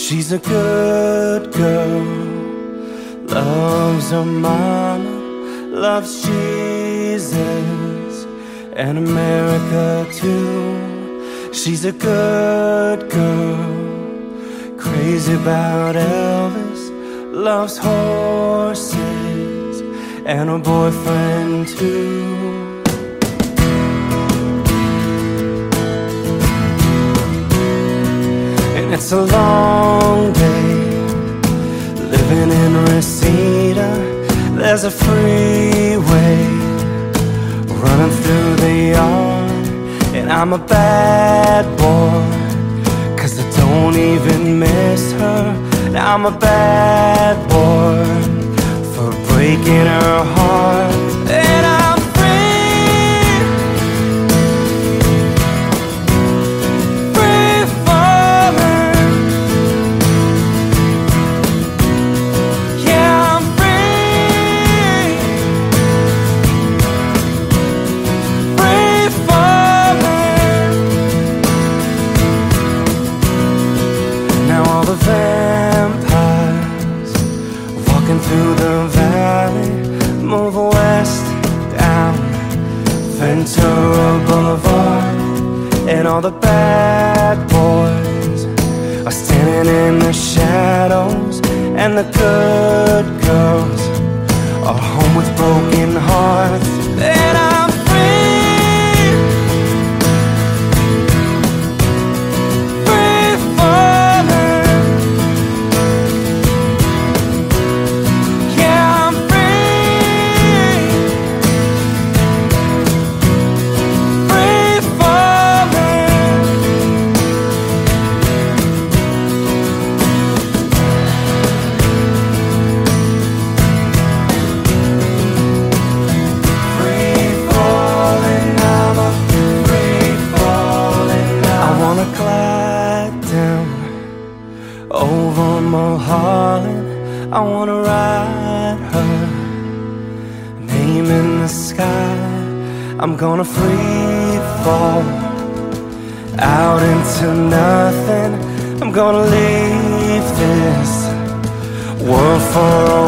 She's a good girl, loves her mama, loves Jesus and America too. She's a good girl, crazy about Elvis, loves horses and her boyfriend too. And it's a long day living in Reseda. There's a freeway running through the yard, and I'm a bad boy, 'cause I don't even miss her. And I'm a bad boy for breaking her heart. And I'm free, free falling. Yeah, I'm free, free falling. Now all the vampires walking through the valley move west down Ventura Boulevard, and all the bad boys are standing in the shadows, and the good girls are home with broken hearts. And I'm free, free falling. Yeah, I'm free, free falling. Free falling, I'm a free falling. I wanna glide down over Mulholland. I wanna ride her name in the sky. I'm gonna free fall out into nothing. I'm gonna leave this world for a